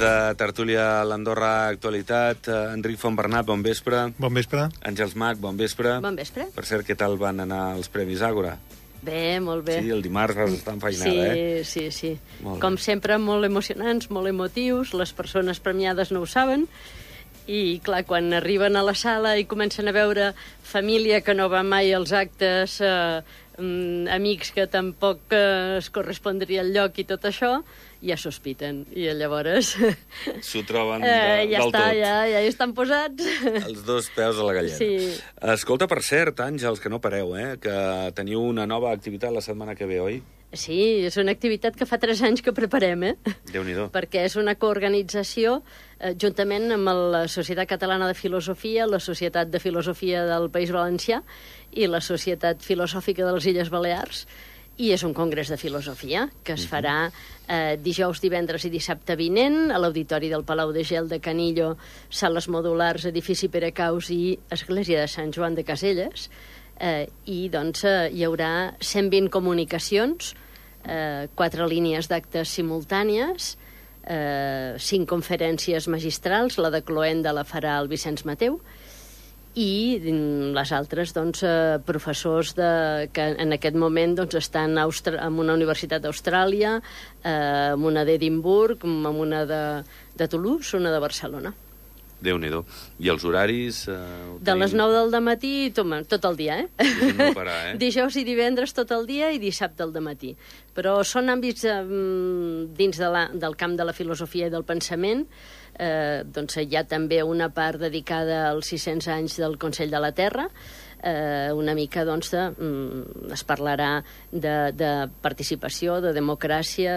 a Tertúlia a l'Andorra Actualitat. Enric Fontbernat, bon vespre. Bon vespre. Àngels Mac, bon vespre. Bon vespre. Per cert, què tal van anar els Premis Àgora? Bé, molt bé. Sí, el dimarts vas estar enfeinada, Sí. Com sempre, molt emocionants, molt emotius. Les persones premiades no ho saben. I, clar, quan arriben a la sala i comencen a veure família que no va mai als actes, amics que tampoc es correspondria al lloc i tot això, ja sospiten. I llavors... S'ho troben ja del està, tot. ja hi estan posats. Els dos peus a la galleda. Sí. Escolta, per cert, Àngels, que no pareu, que teniu una nova activitat la setmana que ve, oi? Sí, és una activitat que fa 3 anys que preparem, Déu-n'hi-do. Perquè és una coorganització juntament amb la Societat Catalana de Filosofia, la Societat de Filosofia del País Valencià i la Societat Filosòfica de les Illes Balears, i és un congrés de filosofia que es farà dijous, divendres i dissabte vinent a l'Auditori del Palau de Gel de Canillo, Sales Modulars, Edifici Pere Caus i Església de Sant Joan de Caselles. I doncs hi haurà 120 comunicacions, 4 línies d'actes simultànies, 5 conferències magistrals, la de Cloenda la farà el Vicenç Mateu, i les altres, doncs, professors que en aquest moment doncs, estan en una universitat d'Austràlia, en una d'Edimburg, en una de Toulouse, una de Barcelona. Déu-n'hi-do. I els horaris? De les 9 del dematí, tot el dia, No parar, Dijous i divendres tot el dia i dissabte al dematí. Però són àmbits dins del camp de la filosofia i del pensament. Doncs hi ha també una part dedicada als 600 anys del Consell de la Terra. Una mica, doncs, es parlarà de participació, de democràcia,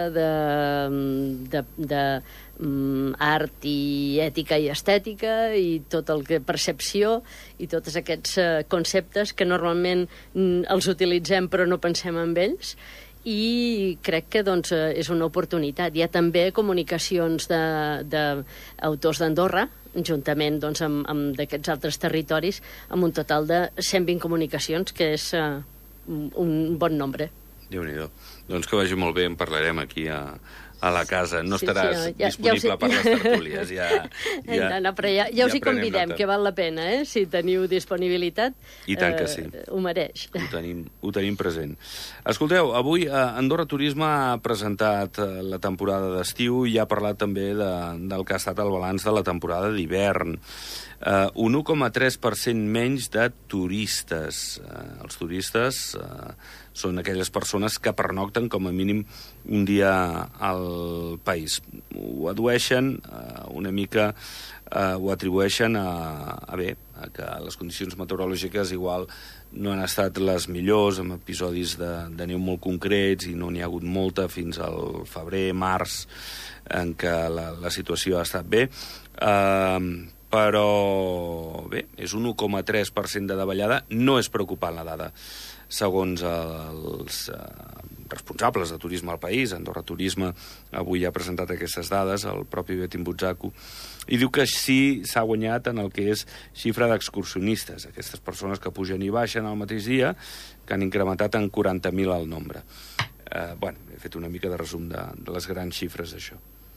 art i ètica i estètica i tot el que percepció i tots aquests conceptes que normalment els utilitzem però no pensem en ells, i crec que doncs, és una oportunitat. Hi ha també comunicacions d'autors d'Andorra, juntament doncs, amb d'aquests altres territoris, amb un total de 120 comunicacions, que és un bon nombre. Déu-n'hi-do. Doncs que vagi molt bé, en parlarem aquí a la casa. No estaràs disponible per les tertúlies. No, però ja us hi convidem, que val la pena, si teniu disponibilitat. I tant que sí. Ho mereix. Ho tenim present. Escolteu, avui Andorra Turisme ha presentat la temporada d'estiu i ha parlat també del que ha estat el balanç de la temporada d'hivern. Un 1,3% menys de turistes. Els turistes són aquelles persones que pernocten com a mínim un dia al país. Ho adueixen una mica, ho atribueixen a que les condicions meteorològiques igual no han estat les millors, amb episodis de neu molt concrets, i no n'hi ha hagut molta fins al febrer, març, en què la situació ha estat bé. Però bé, és un 1,3% de davallada. No és preocupant la dada, segons els responsables de turisme al país. Andorra Turisme avui ha presentat aquestes dades, el propi Betim Butzaco, i diu que sí s'ha guanyat en el que és xifra d'excursionistes, aquestes persones que pugen i baixen al mateix dia, que han incrementat en 40.000 el nombre. He fet una mica de resum de les grans xifres d'això.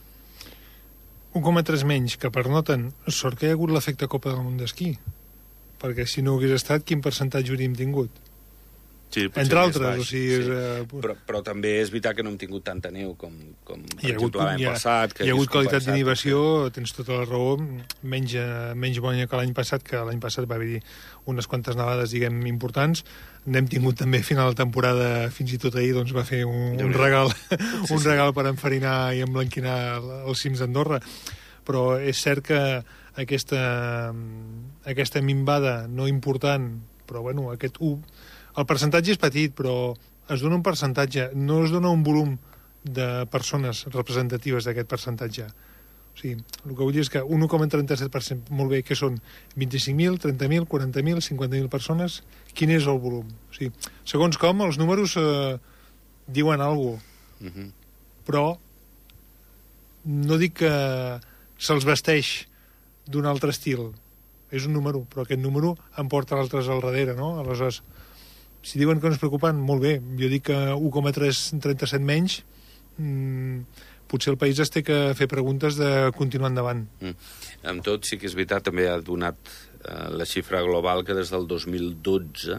1,3 menys que pernoten. Sort que hi ha hagut l'efecte Copa del Món d'esquí, perquè si no hagués estat, quin percentatge hauríem tingut? Sí, entre altres, o sigui... Sí. Però també és veritat que no hem tingut tanta neu com per exemple, l'any passat. Hi ha hagut qualitat d'inhibició, tens tota la raó, menys bona que l'any passat, que l'any passat va haver-hi unes quantes nevades, diguem, importants. N'hem tingut també a final de temporada, fins i tot ahir, doncs va fer un regal per enfarinar i emblanquinar els cims d'Andorra. Però és cert que aquesta minvada no important, però bueno, el percentatge és petit, però es dona un percentatge, no es dona un volum de persones representatives d'aquest percentatge. O sigui, el que vull dir és que un 1,37%, molt bé, que són 25.000, 30.000, 40.000, 50.000 persones, quin és el volum? O sigui, segons com, els números diuen alguna cosa, però no dic que se'ls vesteix d'un altre estil. És un número, però aquest número en porta altres al darrere, no? Aleshores, si diuen que no és preocupant, molt bé. Jo dic que 1,337 menys potser el país es té que fer preguntes de continuar endavant. Amb tot, sí que és veritat, també ha donat la xifra global que des del 2012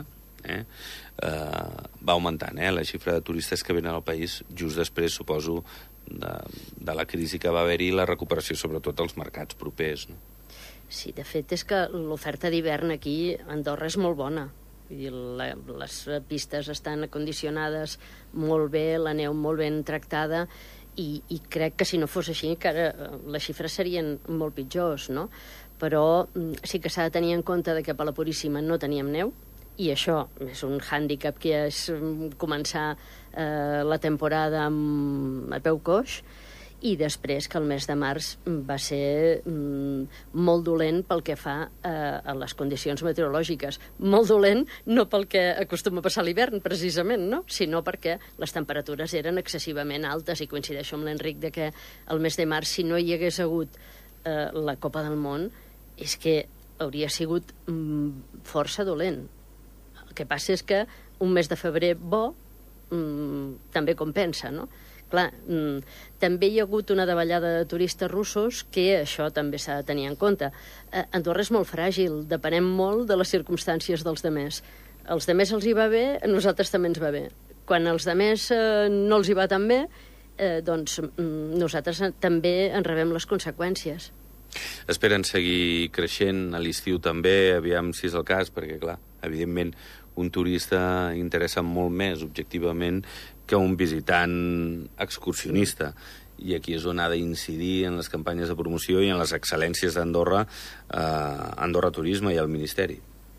va augmentant, la xifra de turistes que venen al país just després, suposo, de la crisi que va haver-hi i la recuperació, sobretot, als mercats propers. No? Sí, de fet, és que l'oferta d'hivern aquí a Andorra és molt bona. Vull dir, les pistes estan acondicionades molt bé, la neu molt ben tractada, i crec que si no fos així encara les xifres serien molt pitjors, no? Però sí que s'ha de tenir en compte que a la Puríssima no teníem neu, i això és un hàndicap que és començar la temporada a peu coix, i després que el mes de març va ser molt dolent pel que fa a les condicions meteorològiques. Molt dolent no pel que acostuma a passar l'hivern, precisament, no? Sinó perquè les temperatures eren excessivament altes, i coincideixo amb l'Enric de que el mes de març, si no hi hagués hagut la Copa del Món, és que hauria sigut força dolent. El que passa és que un mes de febrer bo també compensa, no? Clar, també hi ha hagut una davallada de turistes russos, que això també s'ha de tenir en compte. Andorra és molt fràgil, depenem molt de les circumstàncies dels demés. Als demés els hi va bé, a nosaltres també ens va bé. Quan als demés no els hi va tan bé, doncs nosaltres també en rebem les conseqüències. Esperen seguir creixent a l'estiu també, aviam si és el cas, perquè, clar, evidentment, un turista interessa molt més, objectivament, que un visitant excursionista. I aquí és on ha d'incidir en les campanyes de promoció i en les excel·lències d'Andorra, Andorra Turisme i el Ministeri.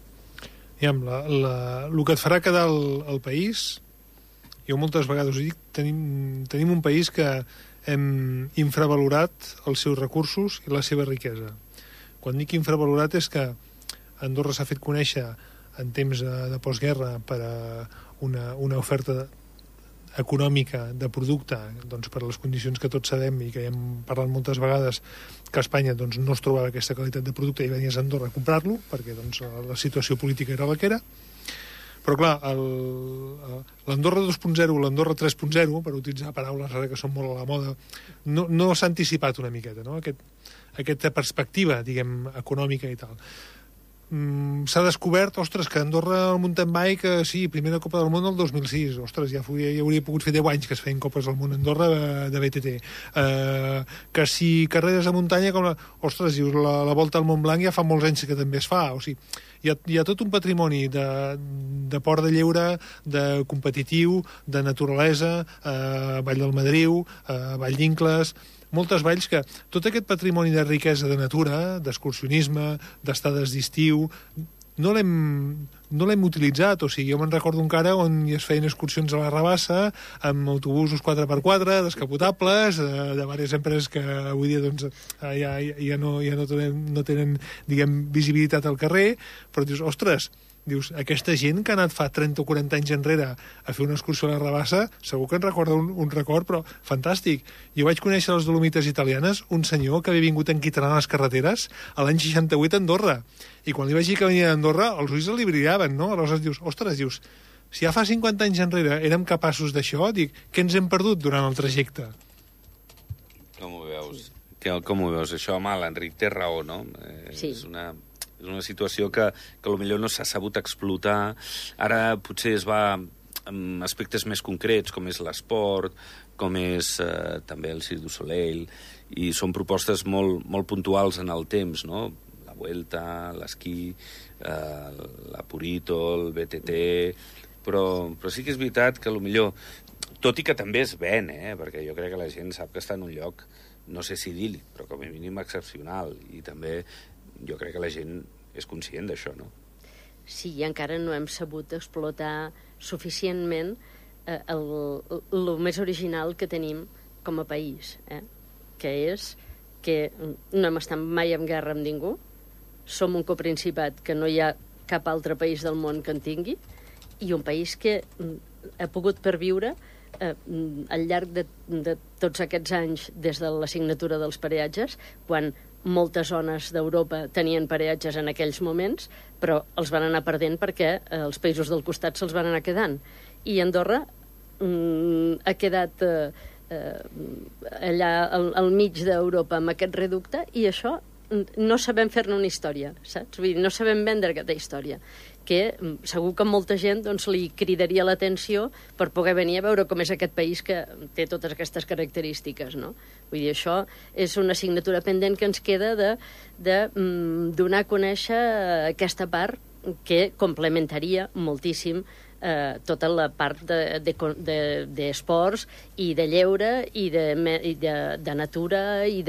El que et farà quedar el país, jo moltes vegades ho dic, tenim un país que hem infravalorat els seus recursos i la seva riquesa. Quan dic infravalorat és que Andorra s'ha fet conèixer en temps de postguerra per a una oferta econòmica de producte, doncs, per a les condicions que tots sabem i que hem parlat moltes vegades, que a Espanya doncs, no es trobava aquesta qualitat de producte i venies a Andorra a comprar-lo, perquè doncs, la situació política era la que era. Però clar, l'Andorra 2.0, l'Andorra 3.0, per utilitzar paraules ara que són molt a la moda, no s'ha anticipat una miqueta, no? Aquesta perspectiva, diguem, econòmica i tal. S'ha descobert, ostres, que Andorra, el mountain bike, sí, primera Copa del Món el 2006, ostres, ja hauria pogut fer 10 anys que es feien Copes del Món a Andorra de BTT. Que si carreres a muntanya, ostres, dius, la Volta al Montblanc ja fa molts anys que també es fa, o sigui, hi ha tot un patrimoni de port de lleure, de competitiu, de naturalesa, Vall del Madriu, Vall d'Incles, moltes valls que tot aquest patrimoni de riquesa de natura, d'excursionisme, d'estades d'estiu, no l'hem utilitzat. O sigui, jo me'n recordo encara on es feien excursions a la Rabassa amb autobusos 4x4, descapotables, de diverses empreses que avui dia doncs, ja no tenen, diguem, visibilitat al carrer, però dius, ostres, aquesta gent que ha anat fa 30 o 40 anys enrere a fer una excursió a la Rabassa, segur que en recorda un record, però fantàstic. Jo vaig conèixer a les Dolomites italianes un senyor que havia vingut enquitrant les carreteres a l'any 68 a Andorra, i quan li vaig dir que venia d'Andorra, els ulls li brillaven, no? Aleshores dius, ostres, si ja fa 50 anys enrere érem capaços d'això, dic, què ens hem perdut durant el trajecte? Com ho veus? Com ho veus? Això, home, l'Enric té raó, no? Sí. És una situació que potser no s'ha sabut explotar. Ara potser es va amb aspectes més concrets, com és l'esport, com és també el Cirque du Soleil, i són propostes molt, molt puntuals en el temps, no? La Vuelta, l'esquí, la Purito, el BTT... Però sí que és veritat que potser, tot i que també es ven, perquè jo crec que la gent sap que està en un lloc, no sé si idíl·lic, però com a mínim excepcional, i també jo crec que la gent és conscient d'això, no? Sí, i encara no hem sabut explotar suficientment el més original que tenim com a país, que és que no hem estat mai en guerra amb ningú, som un coprincipat que no hi ha cap altre país del món que en tingui, i un país que ha pogut perviure al llarg de tots aquests anys des de la signatura dels peatges, quan moltes zones d'Europa tenien peatges en aquells moments, però els van anar perdent perquè els països del costat se'ls van anar quedant. I Andorra ha quedat allà al mig d'Europa amb aquest reducte, i això no sabem fer-ne una història, saps? Vull dir, no sabem vendre aquesta història, que segur que molta gent doncs, li cridaria l'atenció per poder venir a veure com és aquest país que té totes aquestes característiques, no? Vull dir, això és una assignatura pendent que ens queda de donar a conèixer aquesta part que complementaria moltíssim tota la part d'esports i de lleure i de natura i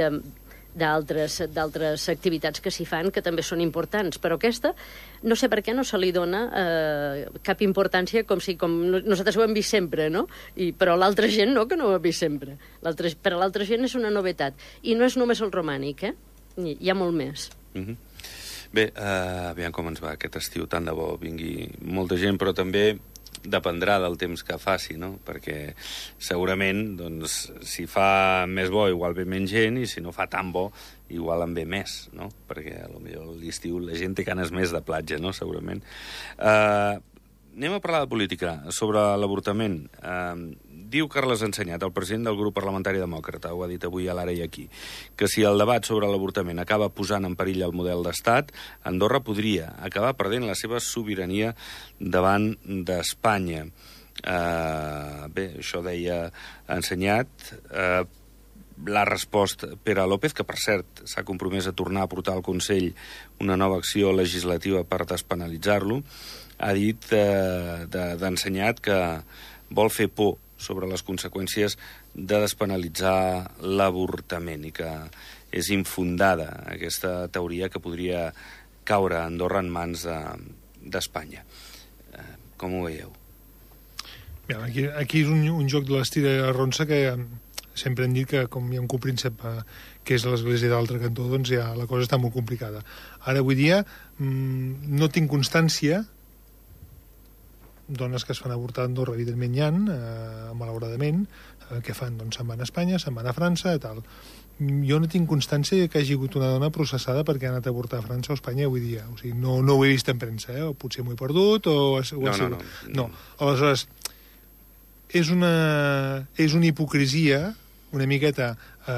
d'altres activitats que s'hi fan que també són importants, però aquesta no sé per què no se li dona cap importància, com nosaltres ho hem vist sempre, no? Però l'altra gent no, que no ho ha vist sempre. Per a l'altra gent és una novetat. I no és només el romànic, hi ha molt més. Bé, aviam com ens va aquest estiu, tant de bo vingui molta gent, però també dependrà del temps que faci, no? Perquè segurament, doncs, si fa més bo, igual ve menys gent, i si no fa tan bo, igual en ve més, no? Perquè potser a l'estiu la gent té ganes més de platja, no? Segurament. Anem a parlar de política, sobre l'avortament. Diu Carles Ensenyat, el president del grup parlamentari demòcrata, ho ha dit avui a l'Ara i aquí, que si el debat sobre l'avortament acaba posant en perill el model d'estat, Andorra podria acabar perdent la seva sobirania davant d'Espanya. Bé, això deia Ensenyat. L'ha respost Pere López, que per cert s'ha compromès a tornar a portar al Consell una nova acció legislativa per despenalitzar-lo. Ha dit d'Ensenyat que vol fer por sobre les conseqüències de despenalitzar l'avortament i que és infundada aquesta teoria que podria caure a Andorra en mans d'Espanya. Com ho veieu? Bé, aquí és un joc de l'estira i la ronça que sempre hem dit que com hi ha un copríncep que és l'església d'altre cantó, doncs ja la cosa està molt complicada. Ara, avui dia, no tinc constància. Dones que es fan avortar a Andorra, evidentment hi ha, malauradament. Què fan? Doncs se'n van a Espanya, se'n van a França, tal. Jo no tinc constància que hagi hagut una dona processada perquè ha anat a avortar a França o a Espanya avui dia. O sigui, no ho he vist en premsa, o potser m'ho he perdut, No. Aleshores, és una hipocresia una miqueta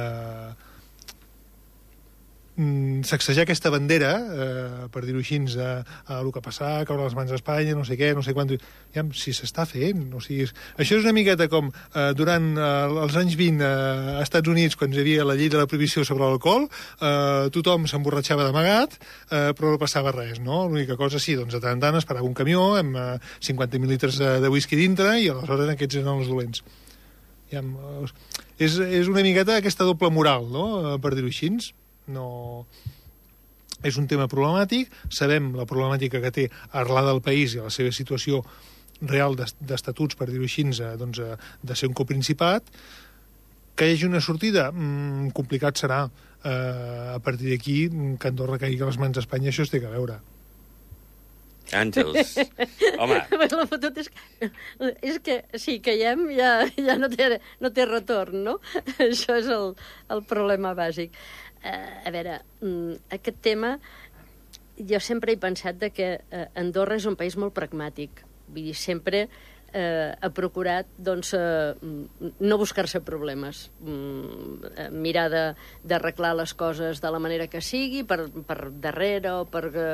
sacsejar aquesta bandera, per dir-ho així, a el que passar, caure les mans a Espanya, no sé què, no sé quant... Ja, si s'està fent, o sigui... Això és una miqueta com durant els anys 20 a Estats Units, quan hi havia la llei de la prohibició sobre l'alcohol, tothom s'emborratxava d'amagat, però no passava res, no? L'única cosa, sí, doncs de tant en tant es parava un camió amb 50.000 litres de whisky dintre i aleshores aquests eren els dolents. Ja, és una miqueta aquesta doble moral, no?, per dir-ho així. No... És un tema problemàtic, sabem la problemàtica que té arrelada al país i a la seva situació real d'estatuts, per dir-ho així, doncs, de ser un coprincipat. Que hi hagi una sortida? Complicat serà. A partir d'aquí, que Andorra caigui a les mans d'Espanya, això es té que veure. Àngels, home... La fotut és que si caiem ja no té retorn, no? Això és el problema bàsic. A veure, aquest tema, jo sempre he pensat que Andorra és un país molt pragmàtic. Vull dir, sempre ha procurat, doncs, no buscar-se problemes. Mirar d'arreglar les coses de la manera que sigui, per darrere o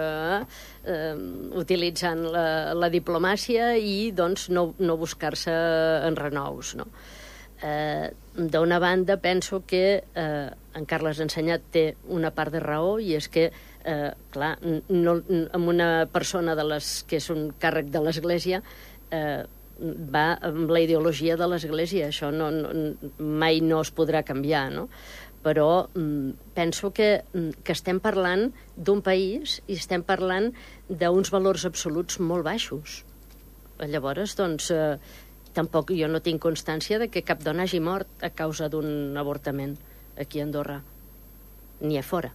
utilitzant la diplomàcia i, doncs, no buscar-se enrenous, no? D'una banda, penso que en Carles Ensenyat té una part de raó, i és que, clar, amb una persona que és un càrrec de l'Església va amb la ideologia de l'Església, això mai no es podrà canviar, no? Però penso que estem parlant d'un país i estem parlant d'uns valors absoluts molt baixos. Llavors, doncs, tampoc jo no tinc constància de que cap dona hagi mort a causa d'un avortament aquí a Andorra, ni a fora.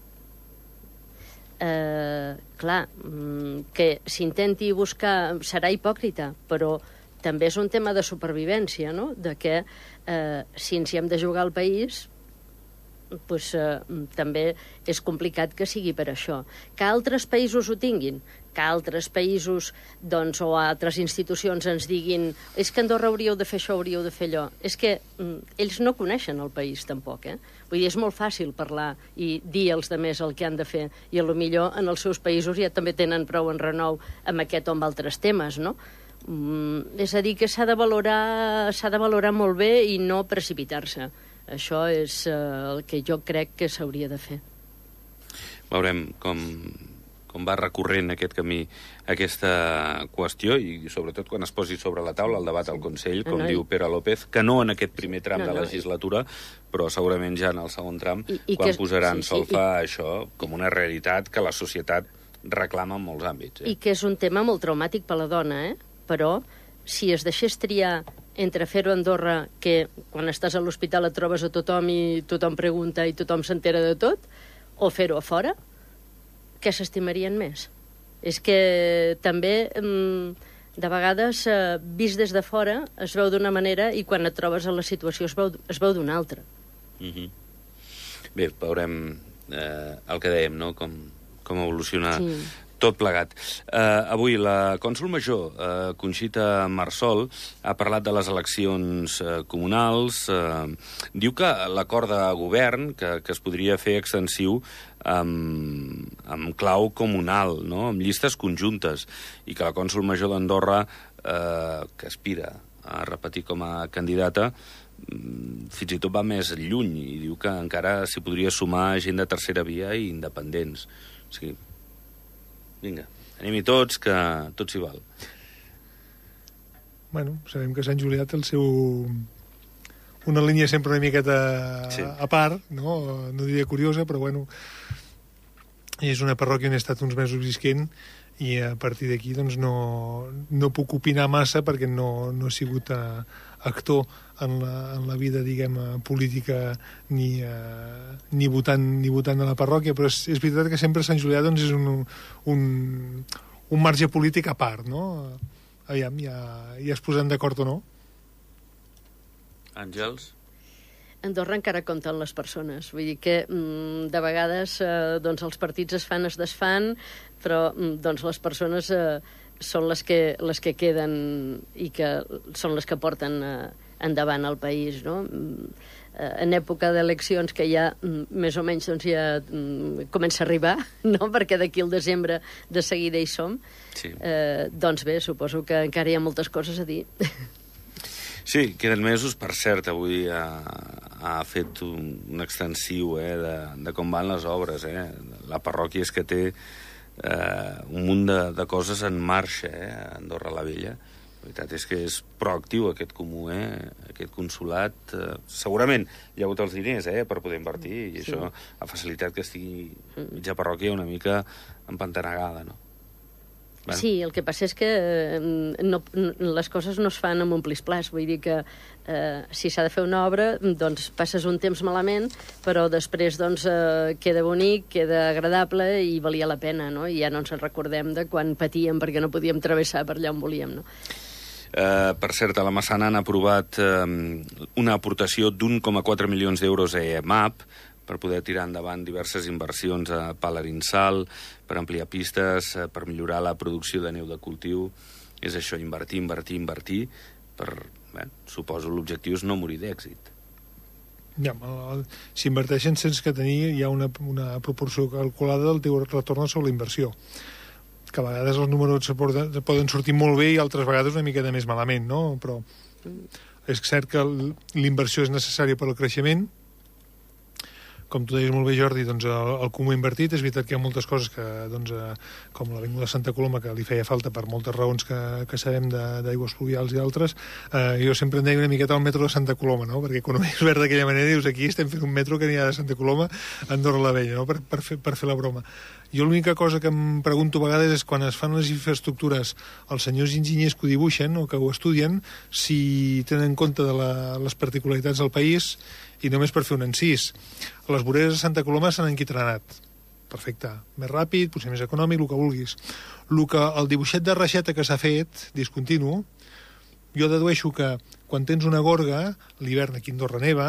Clar, que s'intenti buscar... Serà hipòcrita, però també és un tema de supervivència, no? De que si ens hi hem de jugar al país, doncs també és complicat que sigui per això. Que altres països ho tinguin, que altres països o altres institucions ens diguin és que a Andorra hauríeu de fer això, hauríeu de fer allò. És que ells no coneixen el país, tampoc, Vull dir, és molt fàcil parlar i dir als altres el que han de fer, i potser en els seus països ja també tenen prou enrenou amb aquest o amb altres temes, no? És a dir, que s'ha de valorar molt bé i no precipitar-se. Això és el que jo crec que s'hauria de fer. Veurem com va recorrent aquest camí aquesta qüestió i sobretot quan es posi sobre la taula el debat al Consell, com diu Pere López, que no en aquest primer tram de legislatura, però segurament ja en el segon tram, quan posaran solfa això com una realitat que la societat reclama en molts àmbits. I que és un tema molt traumàtic per la dona, però si es deixés triar entre fer-ho a Andorra, que quan estàs a l'hospital et trobes a tothom i tothom pregunta i tothom s'entera de tot, o fer-ho a fora, què s'estimarien més? És que també, de vegades, vist des de fora, es veu d'una manera i quan et trobes a la situació es veu d'una altra. Bé, veurem el que dèiem, no? Com evoluciona tot plegat. Avui la cònsol major, Conxita Marsol, ha parlat de les eleccions comunals. Diu que l'acord de govern, que es podria fer extensiu amb clau comunal, no? Amb llistes conjuntes, i que la cònsol major d'Andorra, que aspira a repetir com a candidata, fins i tot va més lluny i diu que encara s'hi podria sumar gent de tercera via i independents. O sigui, vinga, anem-hi tots, que tot s'hi val. Bueno, sabem que Sant Julià té el seu... una línia sempre una miqueta a part, no? No diria curiosa, però bueno, és una parròquia on he estat uns mesos visquent i a partir d'aquí doncs no puc opinar massa perquè no he sigut actor en la vida, diguem, política ni votant de la parròquia, però és veritat que sempre Sant Julià doncs, és un marge polític a part, no? Aviam, ja es posen d'acord o no. Àngels? Andorra encara compten les persones. Vull dir que de vegades els partits es fan, es desfan, però les persones són les que queden i que són les que porten endavant el país, no? En època d'eleccions que ja més o menys ja comença a arribar, no? Perquè d'aquí al desembre de seguida hi som. Doncs bé, suposo que encara hi ha moltes coses a dir. Sí, queden mesos. Per cert, avui ha fet un extensiu de com van les obres. La parròquia és que té un munt de coses en marxa, a Andorra la Vella. La veritat és que és proactiu aquest comú, aquest consolat. Segurament hi ha hagut els diners per poder invertir i això ha facilitat que estigui mitja parròquia una mica empantanegada, no? Bueno. Sí, el que passa és que les coses no es fan amb un plis-plas. Vull dir que si s'ha de fer una obra, doncs passes un temps malament, però després queda bonic, queda agradable i valia la pena, no? I ja no ens en recordem de quan patíem perquè no podíem travessar per allà on volíem, no? Per cert, a la Massana han aprovat una aportació d'1,4 milions d'euros a EMAP per poder tirar endavant diverses inversions a Palarinsal, per ampliar pistes, per millorar la producció de neu de cultiu. És això, invertir. Suposo l'objectiu és no morir d'èxit. Ja, s'inverteixen sense que tenir ja una proporció calculada del teu retorn sobre la inversió. Que a vegades els números poden sortir molt bé i altres vegades una miqueta més malament, no? Però és cert que l'inversió és necessària per al creixement. Com tu deies molt bé, Jordi, doncs el comú invertit. És veritat que hi ha moltes coses que, com l'Avinguda de Santa Coloma, que li feia falta per moltes raons que sabem d'aigües pluvials i altres. Jo sempre en deia una miqueta el metro de Santa Coloma, no? Perquè quan ho veus verd d'aquella manera dius aquí estem fent un metro que n'hi ha de Santa Coloma a Andorra la Vella, no? Per fer la broma. Jo l'única cosa que em pregunto a vegades és quan es fan les infraestructures els senyors enginyers que ho dibuixen o que ho estudien, si tenen en compte de les particularitats del país. I només per fer un encís, les voreres de Santa Coloma s'han enquitranat. Perfecte. Més ràpid, potser més econòmic, el que vulguis. El dibuixet de reixeta que s'ha fet, discontinu, jo dedueixo que quan tens una gorga, l'hivern aquí a Andorra neva,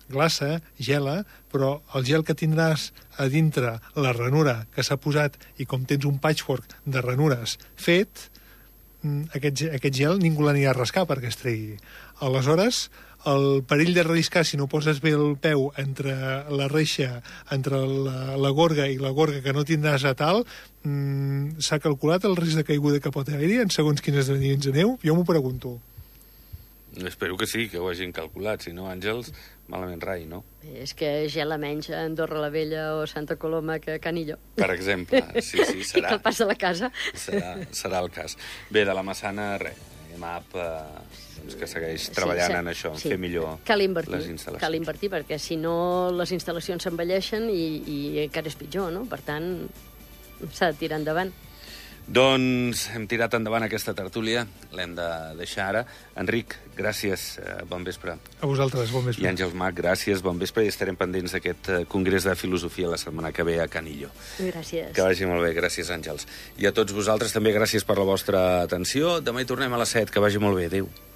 glaça, gela, però el gel que tindràs a dintre, la ranura que s'ha posat, i com tens un patchwork de ranures fet, aquest gel ningú l'anirà a rascar perquè es tregui. Aleshores, el perill de relliscar, si no poses bé el peu entre la reixa, entre la gorga i la gorga que no tindràs a tal, s'ha calculat el risc de caiguda que pot haver-hi en segons quines nivells de neu? Jo m'ho pregunto. Espero que sí, que ho hagin calculat. Si no, Àngels, malament rai, no? És que gela menys a Andorra la Vella o Santa Coloma que a Canillo. Per exemple, sí, serà. I que el pas de la casa. Serà el cas. Bé, de la Massana, res. EMAP, que segueix treballant en això, en fer millor les instal·lacions. Cal invertir, perquè si no les instal·lacions s'envelleixen i encara és pitjor, no? Per tant, s'ha de tirar endavant. Doncs hem tirat endavant aquesta tertúlia, l'hem de deixar ara. Enric, gràcies, bon vespre. A vosaltres, bon vespre. I Àngels Mac, gràcies, bon vespre, i estarem pendents d'aquest congrés de filosofia la setmana que ve a Canillo. Gràcies. Que vagi molt bé, gràcies, Àngels. I a tots vosaltres també gràcies per la vostra atenció. Demà hi tornem a les 7, que vagi molt bé, adéu.